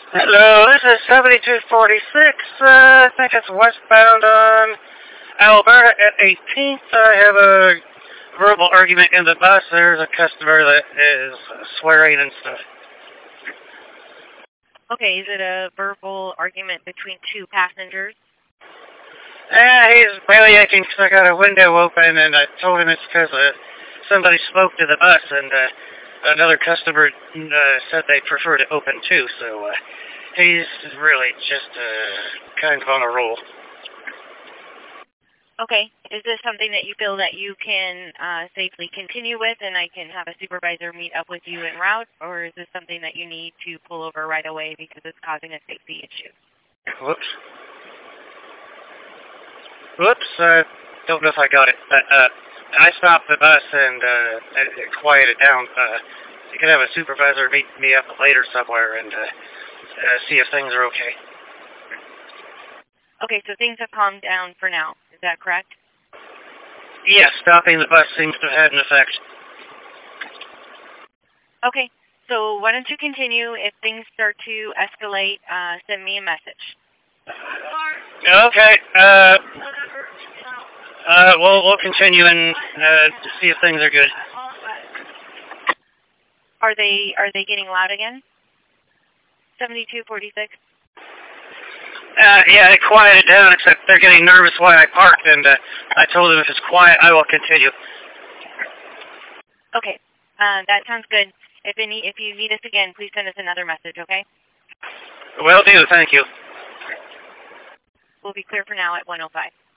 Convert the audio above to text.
Hello, this is 7246. I think it's westbound on Alberta at 18th. I have a verbal argument in the bus. There's a customer that is swearing and stuff. Okay, is it a verbal argument between two passengers? He's bellyaching because I got a window open, and I told him it's because somebody spoke to the bus, and another customer said they prefer to open too, so he's really just kind of on a roll. Okay, is this something that you feel that you can safely continue with and I can have a supervisor meet up with you en route, or is this something that you need to pull over right away because it's causing a safety issue? Whoops. I don't know if I got it. I stopped the bus and it quieted down. You can have a supervisor meet me up later somewhere and see if things are okay. Okay, so things have calmed down for now. Is that correct? Yes, stopping the bus seems to have had an effect. Okay, so why don't you continue? If things start to escalate, send me a message. Okay. We'll continue and see if things are good. Are they getting loud again? 7246. Yeah, it quieted down, except they're getting nervous while I parked, and I told them if it's quiet, I will continue. Okay, that sounds good. If you need us again, please send us another message, okay? Will do, thank you. We'll be clear for now at 105.